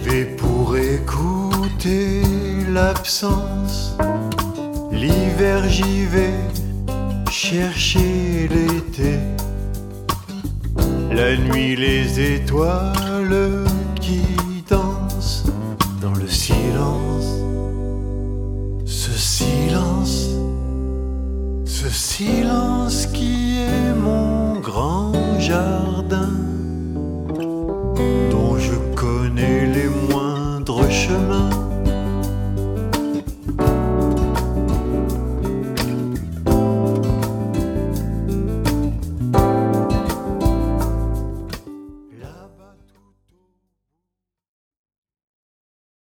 vais pour écouter l'absence. L'hiver j'y vais chercher l'été. La nuit les étoiles qui dansent dans le silence. Ce silence, ce silence qui est mon grand jardin.